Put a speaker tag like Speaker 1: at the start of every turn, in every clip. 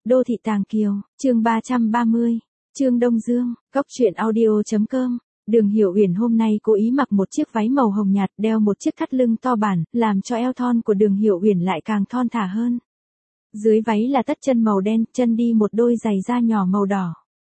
Speaker 1: Đô thị Tàng Kiều, chương 330, Trương Đông Dương, Cóc truyện audio.com. Đường Hiểu Uyển hôm nay cố ý mặc một chiếc váy màu hồng nhạt, đeo một chiếc thắt lưng to bản, làm cho eo thon của Đường Hiểu Uyển lại càng thon thả hơn. Dưới váy là tất chân màu đen, chân đi một đôi giày da nhỏ màu đỏ.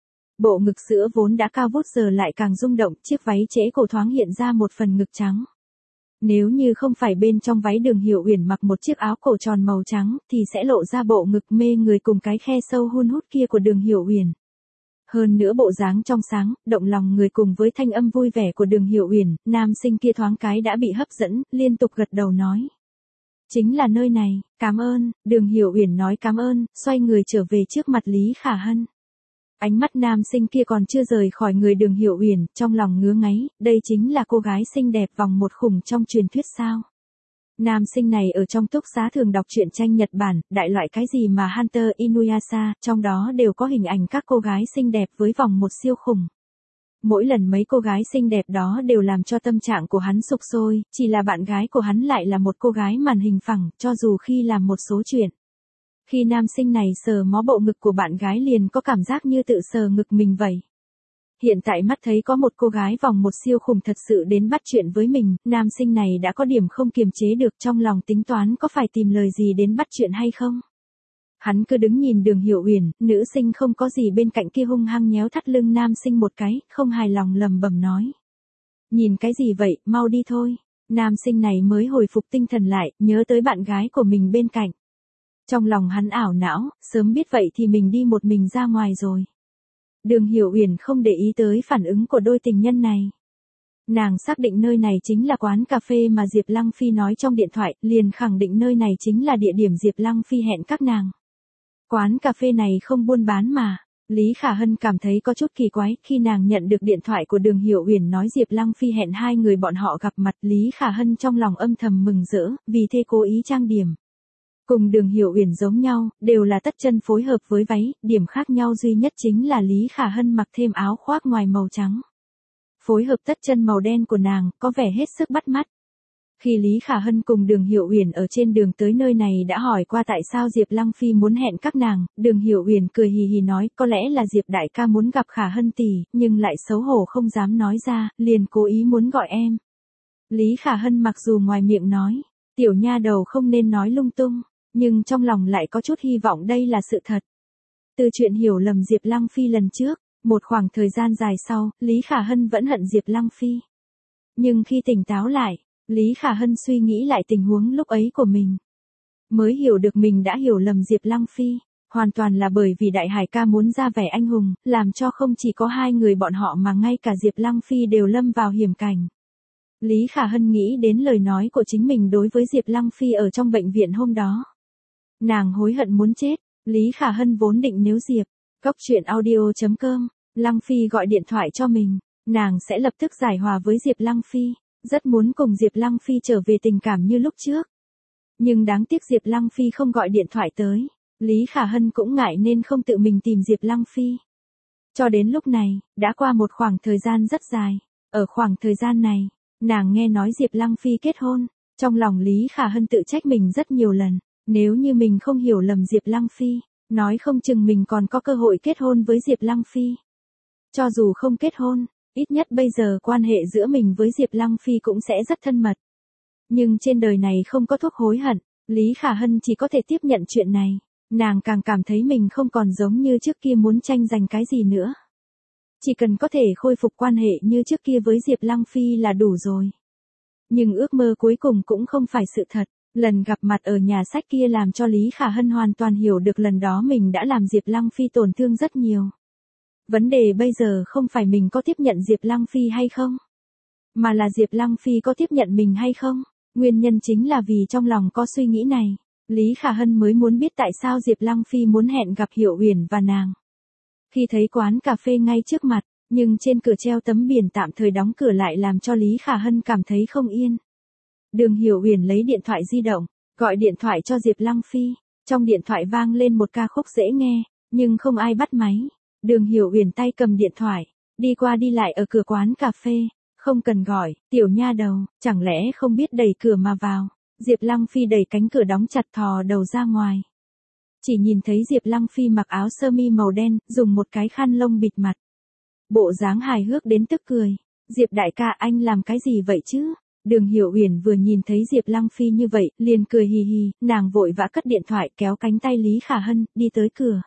Speaker 1: Bộ ngực sữa vốn đã cao vút giờ lại càng rung động, chiếc váy trễ cổ thoáng hiện ra một phần ngực trắng. Nếu như không phải bên trong váy Đường Hiểu Uyển mặc một chiếc áo cổ tròn màu trắng, thì sẽ lộ ra bộ ngực mê người cùng cái khe sâu hun hút kia của Đường Hiểu Uyển. Hơn nữa bộ dáng trong sáng, động lòng người cùng với thanh âm vui vẻ của Đường Hiểu Uyển, nam sinh kia thoáng cái đã bị hấp dẫn, liên tục gật đầu nói. Chính là nơi này, cảm ơn. Đường Hiểu Uyển nói cảm ơn, xoay người trở về trước mặt Lý Khả Hân. Ánh mắt nam sinh kia còn chưa rời khỏi người Đường Hiểu Uyển, trong lòng ngứa ngáy, đây chính là cô gái xinh đẹp vòng một khủng trong truyền thuyết sao. Nam sinh này ở trong túc xá thường đọc truyện tranh Nhật Bản, đại loại cái gì mà Hunter Inuyasha, trong đó đều có hình ảnh các cô gái xinh đẹp với vòng một siêu khủng. Mỗi lần mấy cô gái xinh đẹp đó đều làm cho tâm trạng của hắn sục sôi, chỉ là bạn gái của hắn lại là một cô gái màn hình phẳng, cho dù khi làm một số chuyện. Khi nam sinh này sờ mó bộ ngực của bạn gái liền có cảm giác như tự sờ ngực mình vậy. Hiện tại mắt thấy có một cô gái vòng một siêu khủng thật sự đến bắt chuyện với mình, nam sinh này đã có điểm không kiềm chế được, trong lòng tính toán có phải tìm lời gì đến bắt chuyện hay không. Hắn cứ đứng nhìn Đường Hiểu Uyển, nữ sinh không có gì bên cạnh kia hung hăng nhéo thắt lưng nam sinh một cái, không hài lòng lầm bầm nói. Nhìn cái gì vậy, mau đi thôi. Nam sinh này mới hồi phục tinh thần lại, nhớ tới bạn gái của mình bên cạnh. Trong lòng hắn ảo não, sớm biết vậy thì mình đi một mình ra ngoài rồi. Đường Hiểu Uyển không để ý tới phản ứng của đôi tình nhân này. Nàng xác định nơi này chính là quán cà phê mà Diệp Lăng Phi nói trong điện thoại, liền khẳng định nơi này chính là địa điểm Diệp Lăng Phi hẹn các nàng. Quán cà phê này không buôn bán mà. Lý Khả Hân cảm thấy có chút kỳ quái, khi nàng nhận được điện thoại của Đường Hiểu Uyển nói Diệp Lăng Phi hẹn hai người bọn họ gặp mặt, Lý Khả Hân trong lòng âm thầm mừng rỡ, vì thế cố ý trang điểm. Cùng Đường Hiểu Uyển giống nhau, đều là tất chân phối hợp với váy, điểm khác nhau duy nhất chính là Lý Khả Hân mặc thêm áo khoác ngoài màu trắng. Phối hợp tất chân màu đen của nàng, có vẻ hết sức bắt mắt. Khi Lý Khả Hân cùng Đường Hiểu Uyển ở trên đường tới nơi này đã hỏi qua tại sao Diệp Lăng Phi muốn hẹn các nàng, Đường Hiểu Uyển cười hì hì nói có lẽ là Diệp đại ca muốn gặp Khả Hân tỷ, nhưng lại xấu hổ không dám nói ra, liền cố ý muốn gọi em. Lý Khả Hân mặc dù ngoài miệng nói, tiểu nha đầu không nên nói lung tung, nhưng trong lòng lại có chút hy vọng đây là sự thật. Từ chuyện hiểu lầm Diệp Lăng Phi lần trước, một khoảng thời gian dài sau, Lý Khả Hân vẫn hận Diệp Lăng Phi. Nhưng khi tỉnh táo lại, Lý Khả Hân suy nghĩ lại tình huống lúc ấy của mình. Mới hiểu được mình đã hiểu lầm Diệp Lăng Phi, hoàn toàn là bởi vì Đại Hải ca muốn ra vẻ anh hùng, làm cho không chỉ có hai người bọn họ mà ngay cả Diệp Lăng Phi đều lâm vào hiểm cảnh. Lý Khả Hân nghĩ đến lời nói của chính mình đối với Diệp Lăng Phi ở trong bệnh viện hôm đó. Nàng hối hận muốn chết, Lý Khả Hân vốn định nếu Diệp, Cóc truyện audio.com, Lăng Phi gọi điện thoại cho mình, nàng sẽ lập tức giải hòa với Diệp Lăng Phi, rất muốn cùng Diệp Lăng Phi trở về tình cảm như lúc trước. Nhưng đáng tiếc Diệp Lăng Phi không gọi điện thoại tới, Lý Khả Hân cũng ngại nên không tự mình tìm Diệp Lăng Phi. Cho đến lúc này, đã qua một khoảng thời gian rất dài, ở khoảng thời gian này, nàng nghe nói Diệp Lăng Phi kết hôn, trong lòng Lý Khả Hân tự trách mình rất nhiều lần. Nếu như mình không hiểu lầm Diệp Lăng Phi, nói không chừng mình còn có cơ hội kết hôn với Diệp Lăng Phi. Cho dù không kết hôn, ít nhất bây giờ quan hệ giữa mình với Diệp Lăng Phi cũng sẽ rất thân mật. Nhưng trên đời này không có thuốc hối hận, Lý Khả Hân chỉ có thể tiếp nhận chuyện này. Nàng càng cảm thấy mình không còn giống như trước kia muốn tranh giành cái gì nữa. Chỉ cần có thể khôi phục quan hệ như trước kia với Diệp Lăng Phi là đủ rồi. Nhưng ước mơ cuối cùng cũng không phải sự thật. Lần gặp mặt ở nhà sách kia làm cho Lý Khả Hân hoàn toàn hiểu được lần đó mình đã làm Diệp Lăng Phi tổn thương rất nhiều. Vấn đề bây giờ không phải mình có tiếp nhận Diệp Lăng Phi hay không, mà là Diệp Lăng Phi có tiếp nhận mình hay không. Nguyên nhân chính là vì trong lòng có suy nghĩ này, Lý Khả Hân mới muốn biết tại sao Diệp Lăng Phi muốn hẹn gặp Hiểu Uyển và nàng. Khi thấy quán cà phê ngay trước mặt, nhưng trên cửa treo tấm biển tạm thời đóng cửa lại làm cho Lý Khả Hân cảm thấy không yên. Đường Hiểu Uyển lấy điện thoại di động, gọi điện thoại cho Diệp Lăng Phi, trong điện thoại vang lên một ca khúc dễ nghe, nhưng không ai bắt máy. Đường Hiểu Uyển tay cầm điện thoại, đi qua đi lại ở cửa quán cà phê, không cần gọi, tiểu nha đầu, chẳng lẽ không biết đẩy cửa mà vào. Diệp Lăng Phi đẩy cánh cửa đóng chặt thò đầu ra ngoài. Chỉ nhìn thấy Diệp Lăng Phi mặc áo sơ mi màu đen, dùng một cái khăn lông bịt mặt. Bộ dáng hài hước đến tức cười. Diệp đại ca anh làm cái gì vậy chứ? Đường Hiểu Uyển vừa nhìn thấy Diệp Lăng Phi như vậy, liền cười hì hì, nàng vội vã cất điện thoại kéo cánh tay Lý Khả Hân, đi tới cửa.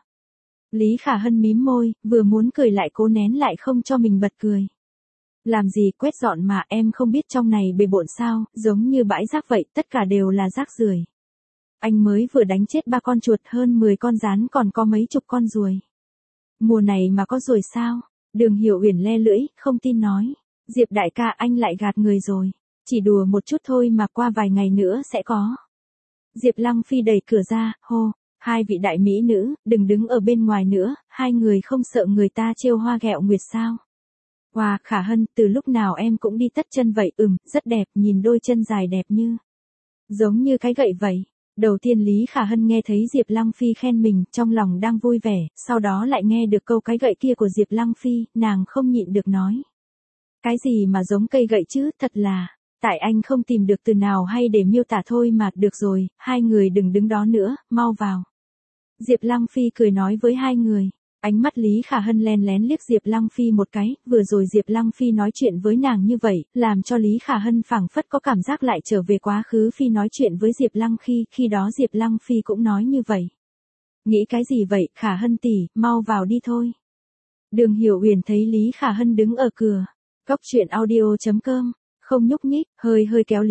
Speaker 1: Lý Khả Hân mím môi, vừa muốn cười lại cố nén lại không cho mình bật cười. Làm gì quét dọn mà em không biết trong này bề bộn sao, giống như bãi rác vậy, tất cả đều là rác rưởi. Anh mới vừa đánh chết 3 con chuột hơn 10 con gián còn có mấy chục con ruồi. Mùa này mà có ruồi sao? Đường Hiểu Uyển le lưỡi, không tin nói. Diệp đại ca anh lại gạt người rồi. Chỉ đùa một chút thôi mà qua vài ngày nữa sẽ có. Diệp Lăng Phi đẩy cửa ra, hô. Hai vị đại mỹ nữ, đừng đứng ở bên ngoài nữa, hai người không sợ người ta trêu hoa ghẹo nguyệt sao? Wow, Khả Hân, từ lúc nào em cũng đi tất chân vậy, rất đẹp, nhìn đôi chân dài đẹp như. Giống như cái gậy vậy. Đầu tiên Lý Khả Hân nghe thấy Diệp Lăng Phi khen mình, trong lòng đang vui vẻ, sau đó lại nghe được câu cái gậy kia của Diệp Lăng Phi, nàng không nhịn được nói. Cái gì mà giống cây gậy chứ, thật là, tại anh không tìm được từ nào hay để miêu tả thôi mà, được rồi, hai người đừng đứng đó nữa, mau vào. Diệp Lăng Phi cười nói với hai người. Ánh mắt Lý Khả Hân len lén liếc Diệp Lăng Phi một cái, vừa rồi Diệp Lăng Phi nói chuyện với nàng như vậy, làm cho Lý Khả Hân phảng phất có cảm giác lại trở về quá khứ Phi nói chuyện với Diệp Lăng khi đó Diệp Lăng Phi cũng nói như vậy. Nghĩ cái gì vậy, Khả Hân tỷ, mau vào đi thôi. Đường Hiểu Uyển thấy Lý Khả Hân đứng ở cửa. Cóc truyện audio.com, không nhúc nhích, hơi kéo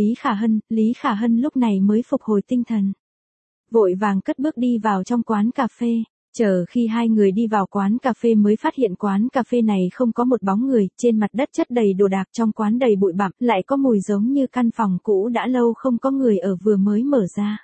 Speaker 1: Lý Khả Hân lúc này mới phục hồi tinh thần. Vội vàng cất bước đi vào trong quán cà phê. Chờ khi hai người đi vào quán cà phê mới phát hiện quán cà phê này không có một bóng người, trên mặt đất chất đầy đồ đạc, trong quán đầy bụi bặm, lại có mùi giống như căn phòng cũ đã lâu không có người ở vừa mới mở ra.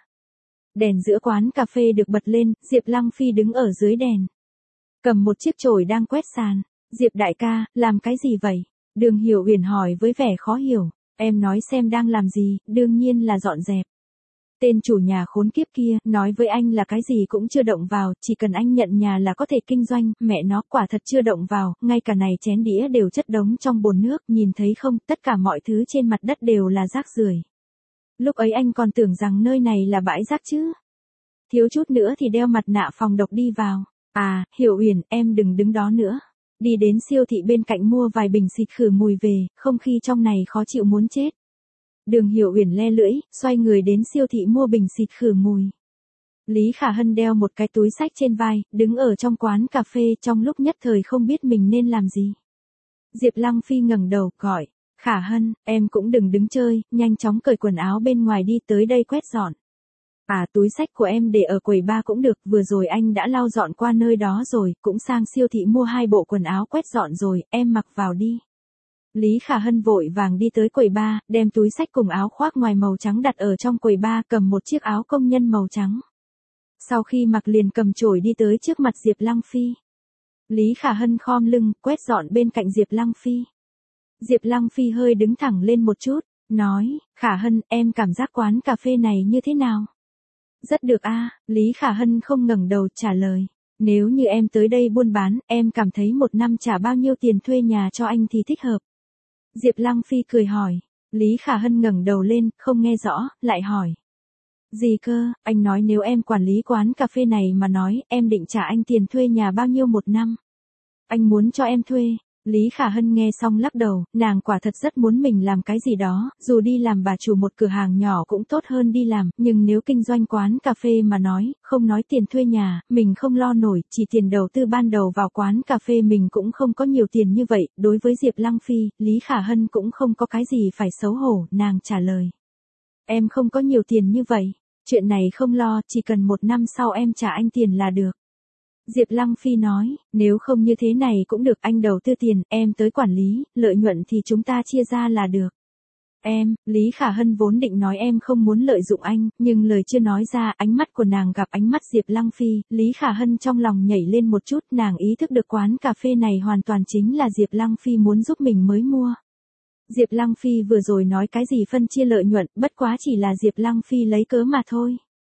Speaker 1: Đèn giữa quán cà phê được bật lên, Diệp Lăng Phi đứng ở dưới đèn. Cầm một chiếc chổi đang quét sàn. Diệp đại ca, làm cái gì vậy? Đường Hiểu Uyển hỏi với vẻ khó hiểu. Em nói xem đang làm gì, đương nhiên là dọn dẹp. Tên chủ nhà khốn kiếp kia, nói với anh là cái gì cũng chưa động vào, chỉ cần anh nhận nhà là có thể kinh doanh, mẹ nó quả thật chưa động vào, ngay cả này chén đĩa đều chất đống trong bồn nước, nhìn thấy không, tất cả mọi thứ trên mặt đất đều là rác rưởi. Lúc ấy anh còn tưởng rằng nơi này là bãi rác chứ. Thiếu chút nữa thì đeo mặt nạ phòng độc đi vào. À, Hiểu Uyển, em đừng đứng đó nữa. Đi đến siêu thị bên cạnh mua vài bình xịt khử mùi về, không khí trong này khó chịu muốn chết. Đường Hiểu Uyển le lưỡi, xoay người đến siêu thị mua bình xịt khử mùi. Lý Khả Hân đeo một cái túi xách trên vai, đứng ở trong quán cà phê trong lúc nhất thời không biết mình nên làm gì. Diệp Lăng Phi ngẩng đầu, gọi, Khả Hân, em cũng đừng đứng chơi, nhanh chóng cởi quần áo bên ngoài đi tới đây quét dọn. À, túi xách của em để ở quầy ba cũng được, vừa rồi anh đã lau dọn qua nơi đó rồi, cũng sang siêu thị mua 2 bộ quần áo quét dọn rồi, em mặc vào đi. Lý Khả Hân vội vàng đi tới quầy ba, đem túi xách cùng áo khoác ngoài màu trắng đặt ở trong quầy ba, cầm một chiếc áo công nhân màu trắng. Sau khi mặc liền cầm chổi đi tới trước mặt Diệp Lăng Phi. Lý Khả Hân khom lưng, quét dọn bên cạnh Diệp Lăng Phi. Diệp Lăng Phi hơi đứng thẳng lên một chút, nói, Khả Hân, em cảm giác quán cà phê này như thế nào? Rất được a. Lý Khả Hân không ngẩng đầu trả lời. Nếu như em tới đây buôn bán, em cảm thấy 1 năm trả bao nhiêu tiền thuê nhà cho anh thì thích hợp. Diệp Lăng Phi cười hỏi. Lý Khả Hân ngẩng đầu lên, không nghe rõ, lại hỏi. Gì cơ, anh nói nếu em quản lý quán cà phê này mà nói, em định trả anh tiền thuê nhà bao nhiêu 1 năm? Anh muốn cho em thuê. Lý Khả Hân nghe xong lắc đầu, nàng quả thật rất muốn mình làm cái gì đó, dù đi làm bà chủ một cửa hàng nhỏ cũng tốt hơn đi làm, nhưng nếu kinh doanh quán cà phê mà nói, không nói tiền thuê nhà, mình không lo nổi, chỉ tiền đầu tư ban đầu vào quán cà phê mình cũng không có nhiều tiền như vậy, đối với Diệp Lăng Phi, Lý Khả Hân cũng không có cái gì phải xấu hổ, nàng trả lời. Em không có nhiều tiền như vậy, chuyện này không lo, chỉ cần 1 năm sau em trả anh tiền là được. Diệp Lăng Phi nói, nếu không như thế này cũng được, anh đầu tư tiền, em tới quản lý, lợi nhuận thì chúng ta chia ra là được. Em, Lý Khả Hân vốn định nói em không muốn lợi dụng anh, nhưng lời chưa nói ra, ánh mắt của nàng gặp ánh mắt Diệp Lăng Phi, Lý Khả Hân trong lòng nhảy lên một chút, nàng ý thức được quán cà phê này hoàn toàn chính là Diệp Lăng Phi muốn giúp mình mới mua. Diệp Lăng Phi vừa rồi nói cái gì phân chia lợi nhuận, bất quá chỉ là Diệp Lăng Phi lấy cớ mà thôi.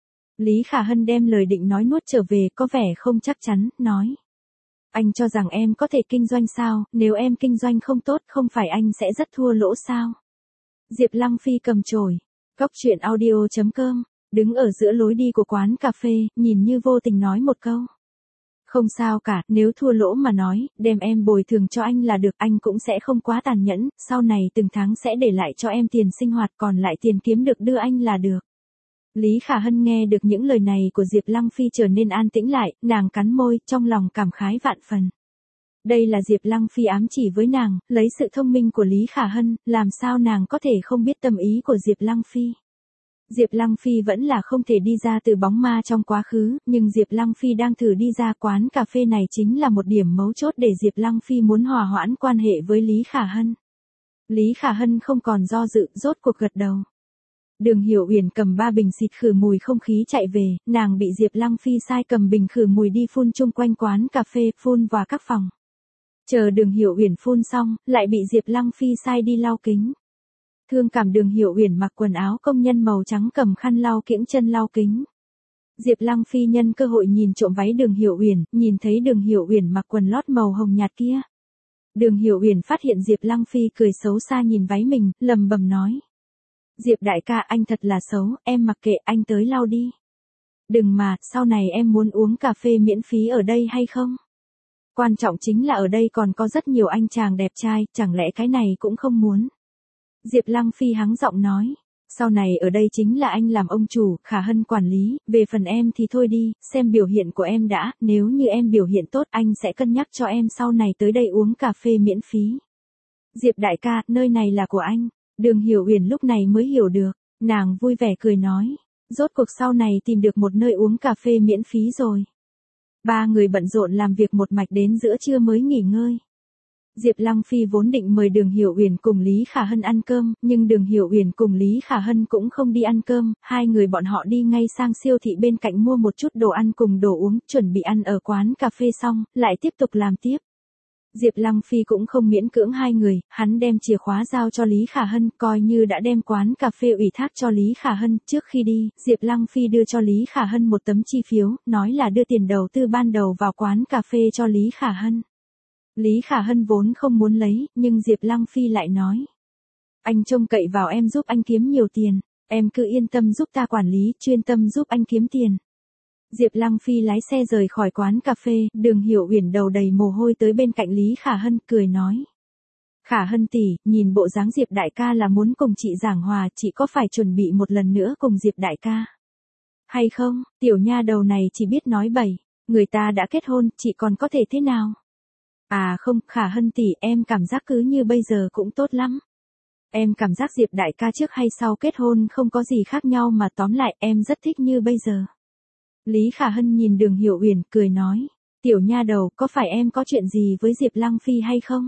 Speaker 1: Lý Khả Hân đem lời định nói nuốt trở về, có vẻ không chắc chắn, nói. Anh cho rằng em có thể kinh doanh sao, nếu em kinh doanh không tốt không phải anh sẽ rất thua lỗ sao? Diệp Lăng Phi cầm chổi. Cóc truyện audio.com Đứng ở giữa lối đi của quán cà phê, nhìn như vô tình nói một câu. Không sao cả, nếu thua lỗ mà nói, đem em bồi thường cho anh là được, anh cũng sẽ không quá tàn nhẫn, sau này từng tháng sẽ để lại cho em tiền sinh hoạt, còn lại tiền kiếm được đưa anh là được. Lý Khả Hân nghe được những lời này của Diệp Lăng Phi trở nên an tĩnh lại, nàng cắn môi, trong lòng cảm khái vạn phần. Đây là Diệp Lăng Phi ám chỉ với nàng, lấy sự thông minh của Lý Khả Hân, làm sao nàng có thể không biết tâm ý của Diệp Lăng Phi. Diệp Lăng Phi vẫn là không thể đi ra từ bóng ma trong quá khứ, nhưng Diệp Lăng Phi đang thử đi ra quán cà phê này chính là một điểm mấu chốt để Diệp Lăng Phi muốn hòa hoãn quan hệ với Lý Khả Hân. Lý Khả Hân không còn do dự, rốt cuộc gật đầu. Đường Hiểu Uyển cầm 3 bình xịt khử mùi không khí chạy về, nàng bị Diệp Lăng Phi sai cầm bình khử mùi đi phun chung quanh quán cà phê, phun vào các phòng. Chờ Đường Hiểu Uyển phun xong, lại bị Diệp Lăng Phi sai đi lau kính. Thương cảm Đường Hiểu Uyển mặc quần áo công nhân màu trắng cầm khăn lau kiễng chân lau kính. Diệp Lăng Phi nhân cơ hội nhìn trộm váy Đường Hiểu Uyển, nhìn thấy Đường Hiểu Uyển mặc quần lót màu hồng nhạt kia. Đường Hiểu Uyển phát hiện Diệp Lăng Phi cười xấu xa nhìn váy mình, lầm bầm nói. Diệp đại ca anh thật là xấu, em mặc kệ anh tới lau đi. Đừng mà, sau này em muốn uống cà phê miễn phí ở đây hay không? Quan trọng chính là ở đây còn có rất nhiều anh chàng đẹp trai, chẳng lẽ cái này cũng không muốn? Diệp Lăng Phi hắng giọng nói, sau này ở đây chính là anh làm ông chủ, Khả Hân quản lý, về phần em thì thôi đi, xem biểu hiện của em đã, nếu như em biểu hiện tốt anh sẽ cân nhắc cho em sau này tới đây uống cà phê miễn phí. Diệp đại ca, nơi này là của anh. Đường Hiểu Uyển lúc này mới hiểu được, nàng vui vẻ cười nói, rốt cuộc sau này tìm được một nơi uống cà phê miễn phí rồi. Ba người bận rộn làm việc một mạch đến giữa trưa mới nghỉ ngơi. Diệp Lăng Phi vốn định mời Đường Hiểu Uyển cùng Lý Khả Hân ăn cơm, nhưng Đường Hiểu Uyển cùng Lý Khả Hân cũng không đi ăn cơm, hai người bọn họ đi ngay sang siêu thị bên cạnh mua một chút đồ ăn cùng đồ uống, chuẩn bị ăn ở quán cà phê xong, lại tiếp tục làm tiếp. Diệp Lăng Phi cũng không miễn cưỡng hai người, hắn đem chìa khóa giao cho Lý Khả Hân, coi như đã đem quán cà phê ủy thác cho Lý Khả Hân. Trước khi đi, Diệp Lăng Phi đưa cho Lý Khả Hân một tấm chi phiếu, nói là đưa tiền đầu tư ban đầu vào quán cà phê cho Lý Khả Hân. Lý Khả Hân vốn không muốn lấy, nhưng Diệp Lăng Phi lại nói. Anh trông cậy vào em giúp anh kiếm nhiều tiền, em cứ yên tâm giúp ta quản lý, chuyên tâm giúp anh kiếm tiền. Diệp Lăng Phi lái xe rời khỏi quán cà phê, Đường Hiểu Uyển đầu đầy mồ hôi tới bên cạnh Lý Khả Hân, cười nói. Khả Hân tỷ, nhìn bộ dáng Diệp đại ca là muốn cùng chị giảng hòa, chị có phải chuẩn bị một lần nữa cùng Diệp đại ca? Hay không, tiểu nha đầu này chỉ biết nói bậy, người ta đã kết hôn, chị còn có thể thế nào? À không, Khả Hân tỷ, em cảm giác cứ như bây giờ cũng tốt lắm. Em cảm giác Diệp đại ca trước hay sau kết hôn không có gì khác nhau mà tóm lại em rất thích như bây giờ. Lý Khả Hân nhìn Đường Hiểu Uyển, cười nói, tiểu nha đầu, có phải em có chuyện gì với Diệp Lăng Phi hay không?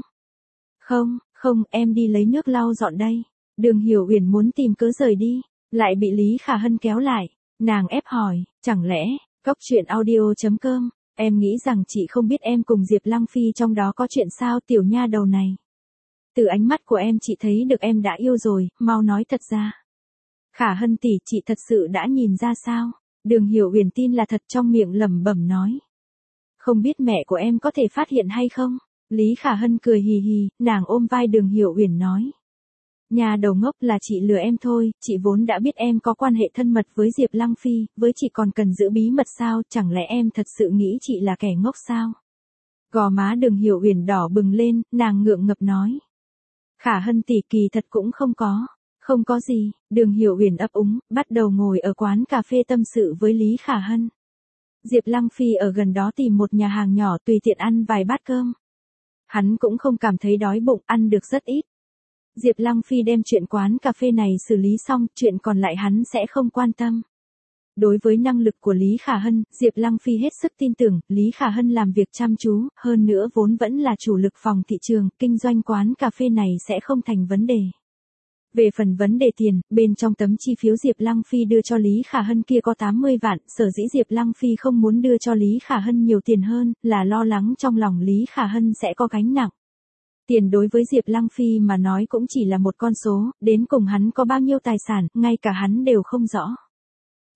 Speaker 1: Không, em đi lấy nước lau dọn đây. Đường Hiểu Uyển muốn tìm cớ rời đi, lại bị Lý Khả Hân kéo lại, nàng ép hỏi, chẳng lẽ, coctruyện.audio.com, em nghĩ rằng chị không biết em cùng Diệp Lăng Phi trong đó có chuyện sao tiểu nha đầu này? Từ ánh mắt của em chị thấy được em đã yêu rồi, mau nói thật ra. Khả Hân tỷ, chị thật sự đã nhìn ra sao? Đường Hiểu Uyển tin là thật, trong miệng lẩm bẩm nói. Không biết mẹ của em có thể phát hiện hay không? Lý Khả Hân cười hì hì, nàng ôm vai Đường Hiểu Uyển nói. Nhà đầu ngốc, là chị lừa em thôi, chị vốn đã biết em có quan hệ thân mật với Diệp Lăng Phi, với chị còn cần giữ bí mật sao, chẳng lẽ em thật sự nghĩ chị là kẻ ngốc sao? Gò má Đường Hiểu Uyển đỏ bừng lên, nàng ngượng ngập nói. Khả Hân tỷ, kỳ thật cũng không có. Không có gì, Đường Hiểu Uyển ấp úng, bắt đầu ngồi ở quán cà phê tâm sự với Lý Khả Hân. Diệp Lăng Phi ở gần đó tìm một nhà hàng nhỏ tùy tiện ăn vài bát cơm. Hắn cũng không cảm thấy đói bụng, ăn được rất ít. Diệp Lăng Phi đem chuyện quán cà phê này xử lý xong, chuyện còn lại hắn sẽ không quan tâm. Đối với năng lực của Lý Khả Hân, Diệp Lăng Phi hết sức tin tưởng, Lý Khả Hân làm việc chăm chú, hơn nữa vốn vẫn là chủ lực phòng thị trường, kinh doanh quán cà phê này sẽ không thành vấn đề. Về phần vấn đề tiền, bên trong tấm chi phiếu Diệp Lăng Phi đưa cho Lý Khả Hân kia có 80 vạn, sở dĩ Diệp Lăng Phi không muốn đưa cho Lý Khả Hân nhiều tiền hơn, là lo lắng trong lòng Lý Khả Hân sẽ có gánh nặng. Tiền đối với Diệp Lăng Phi mà nói cũng chỉ là một con số, đến cùng hắn có bao nhiêu tài sản, ngay cả hắn đều không rõ.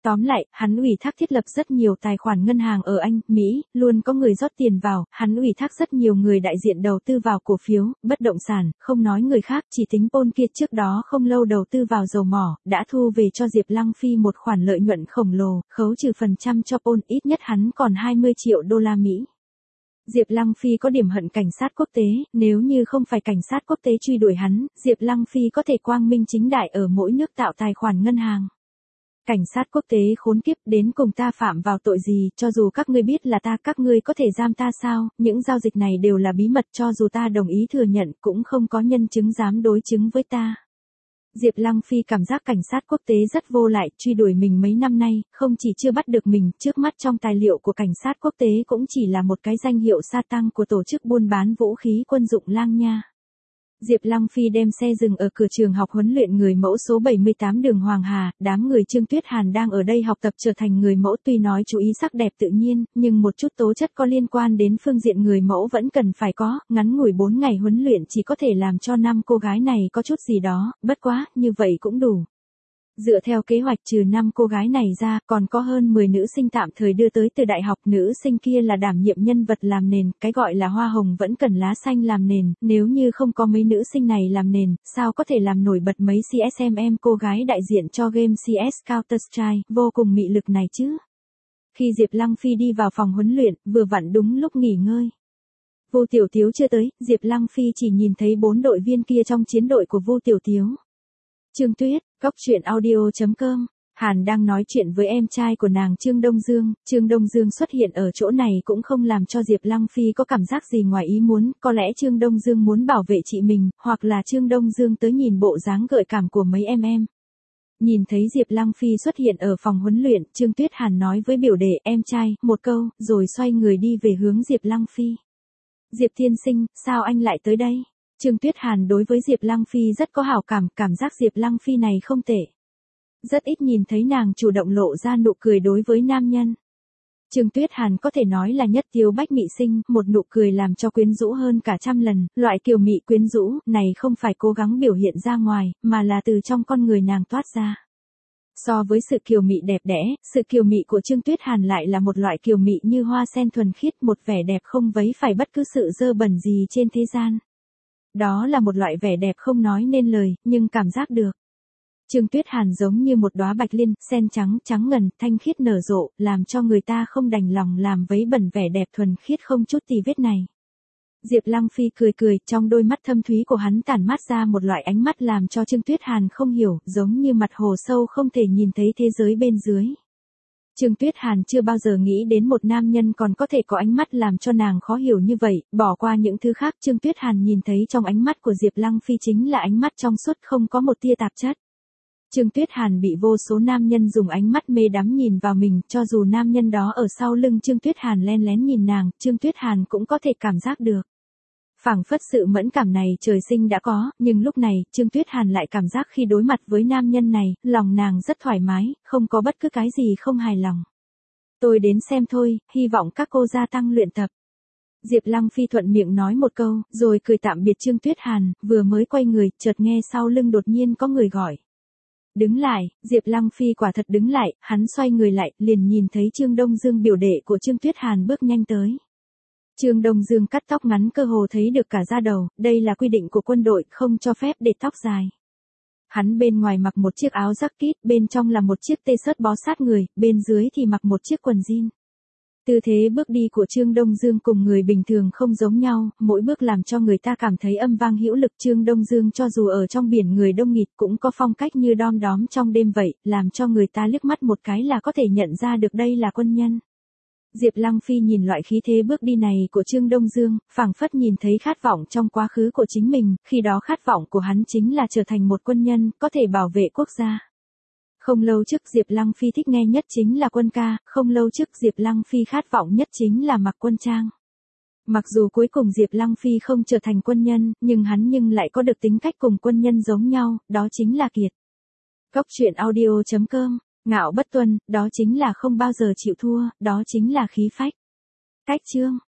Speaker 1: Tóm lại, hắn ủy thác thiết lập rất nhiều tài khoản ngân hàng ở Anh, Mỹ, luôn có người rót tiền vào, hắn ủy thác rất nhiều người đại diện đầu tư vào cổ phiếu, bất động sản, không nói người khác, chỉ tính Paul kia trước đó không lâu đầu tư vào dầu mỏ, đã thu về cho Diệp Lăng Phi một khoản lợi nhuận khổng lồ, khấu trừ phần trăm cho Paul, ít nhất hắn còn 20 triệu đô la Mỹ. Diệp Lăng Phi có điểm hận cảnh sát quốc tế, nếu như không phải cảnh sát quốc tế truy đuổi hắn, Diệp Lăng Phi có thể quang minh chính đại ở mỗi nước tạo tài khoản ngân hàng. Cảnh sát quốc tế khốn kiếp, đến cùng ta phạm vào tội gì, cho dù các ngươi biết là ta, các ngươi có thể giam ta sao, những giao dịch này đều là bí mật, cho dù ta đồng ý thừa nhận cũng không có nhân chứng dám đối chứng với ta. Diệp Lăng Phi cảm giác cảnh sát quốc tế rất vô lại, truy đuổi mình mấy năm nay, không chỉ chưa bắt được mình, trước mắt trong tài liệu của cảnh sát quốc tế cũng chỉ là một cái danh hiệu sa tăng của tổ chức buôn bán vũ khí quân dụng Lang Nha. Diệp Lăng Phi đem xe dừng ở cửa trường học huấn luyện người mẫu số 78 đường Hoàng Hà, đám người Trương Tuyết Hàn đang ở đây học tập trở thành người mẫu, tuy nói chú ý sắc đẹp tự nhiên, nhưng một chút tố chất có liên quan đến phương diện người mẫu vẫn cần phải có, ngắn ngủi 4 ngày huấn luyện chỉ có thể làm cho 5 cô gái này có chút gì đó, bất quá, như vậy cũng đủ. Dựa theo kế hoạch trừ 5 cô gái này ra, còn có hơn 10 nữ sinh tạm thời đưa tới từ đại học, nữ sinh kia là đảm nhiệm nhân vật làm nền, cái gọi là hoa hồng vẫn cần lá xanh làm nền, nếu như không có mấy nữ sinh này làm nền, sao có thể làm nổi bật mấy CSMM cô gái đại diện cho game CS Counter-Strike, vô cùng mị lực này chứ. Khi Diệp Lăng Phi đi vào phòng huấn luyện, vừa vặn đúng lúc nghỉ ngơi. Vu Tiểu Tiếu chưa tới, Diệp Lăng Phi chỉ nhìn thấy 4 đội viên kia trong chiến đội của Vu Tiểu Tiếu. Trương Tuyết, Cóc Truyện Audio.com. Hàn đang nói chuyện với em trai của nàng Trương Đông Dương, Trương Đông Dương xuất hiện ở chỗ này cũng không làm cho Diệp Lăng Phi có cảm giác gì ngoài ý muốn, có lẽ Trương Đông Dương muốn bảo vệ chị mình, hoặc là Trương Đông Dương tới nhìn bộ dáng gợi cảm của mấy em. Nhìn thấy Diệp Lăng Phi xuất hiện ở phòng huấn luyện, Trương Tuyết Hàn nói với biểu đệ em trai, một câu, rồi xoay người đi về hướng Diệp Lăng Phi. Diệp tiên sinh, sao anh lại tới đây? Trương Tuyết Hàn đối với Diệp Lăng Phi rất có hảo cảm, cảm giác Diệp Lăng Phi này không tệ. Rất ít nhìn thấy nàng chủ động lộ ra nụ cười đối với nam nhân. Trương Tuyết Hàn có thể nói là nhất tiêu bách mị sinh, một nụ cười làm cho quyến rũ hơn cả trăm lần, loại kiều mị quyến rũ này không phải cố gắng biểu hiện ra ngoài, mà là từ trong con người nàng toát ra. So với sự kiều mị đẹp đẽ, sự kiều mị của Trương Tuyết Hàn lại là một loại kiều mị như hoa sen thuần khiết, một vẻ đẹp không vấy phải bất cứ sự dơ bẩn gì trên thế gian. Đó là một loại vẻ đẹp không nói nên lời, nhưng cảm giác được. Trương Tuyết Hàn giống như một đóa bạch liên, sen trắng, trắng ngần, thanh khiết nở rộ, làm cho người ta không đành lòng làm vấy bẩn vẻ đẹp thuần khiết không chút tì vết này. Diệp Lăng Phi cười cười, trong đôi mắt thâm thúy của hắn tản mát ra một loại ánh mắt làm cho Trương Tuyết Hàn không hiểu, giống như mặt hồ sâu không thể nhìn thấy thế giới bên dưới. Trương Tuyết Hàn chưa bao giờ nghĩ đến một nam nhân còn có thể có ánh mắt làm cho nàng khó hiểu như vậy, bỏ qua những thứ khác, Trương Tuyết Hàn nhìn thấy trong ánh mắt của Diệp Lăng Phi chính là ánh mắt trong suốt không có một tia tạp chất. Trương Tuyết Hàn bị vô số nam nhân dùng ánh mắt mê đắm nhìn vào mình, cho dù nam nhân đó ở sau lưng Trương Tuyết Hàn len lén nhìn nàng, Trương Tuyết Hàn cũng có thể cảm giác được. Phảng phất sự mẫn cảm này trời sinh đã có, nhưng lúc này, Trương Tuyết Hàn lại cảm giác khi đối mặt với nam nhân này, lòng nàng rất thoải mái, không có bất cứ cái gì không hài lòng. Tôi đến xem thôi, hy vọng các cô gia tăng luyện tập. Diệp Lăng Phi thuận miệng nói một câu, rồi cười tạm biệt Trương Tuyết Hàn, vừa mới quay người, chợt nghe sau lưng đột nhiên có người gọi. Đứng lại, Diệp Lăng Phi quả thật đứng lại, hắn xoay người lại, liền nhìn thấy Trương Đông Dương biểu đệ của Trương Tuyết Hàn bước nhanh tới. Trương Đông Dương cắt tóc ngắn cơ hồ thấy được cả da đầu, đây là quy định của quân đội, không cho phép để tóc dài. Hắn bên ngoài mặc một chiếc áo jacket, bên trong là một chiếc t-shirt bó sát người, bên dưới thì mặc một chiếc quần jean. Tư thế bước đi của Trương Đông Dương cùng người bình thường không giống nhau, mỗi bước làm cho người ta cảm thấy âm vang hữu lực. Trương Đông Dương cho dù ở trong biển người đông nghịt cũng có phong cách như đom đóm trong đêm vậy, làm cho người ta liếc mắt một cái là có thể nhận ra được đây là quân nhân. Diệp Lăng Phi nhìn loại khí thế bước đi này của Trương Đông Dương, phảng phất nhìn thấy khát vọng trong quá khứ của chính mình, khi đó khát vọng của hắn chính là trở thành một quân nhân, có thể bảo vệ quốc gia. Không lâu trước Diệp Lăng Phi thích nghe nhất chính là quân ca, không lâu trước Diệp Lăng Phi khát vọng nhất chính là mặc quân trang. Mặc dù cuối cùng Diệp Lăng Phi không trở thành quân nhân, nhưng hắn lại có được tính cách cùng quân nhân giống nhau, đó chính là kiệt. Cóc Truyện Audio.com. Ngạo bất tuân, đó chính là không bao giờ chịu thua, đó chính là khí phách. Cách chương.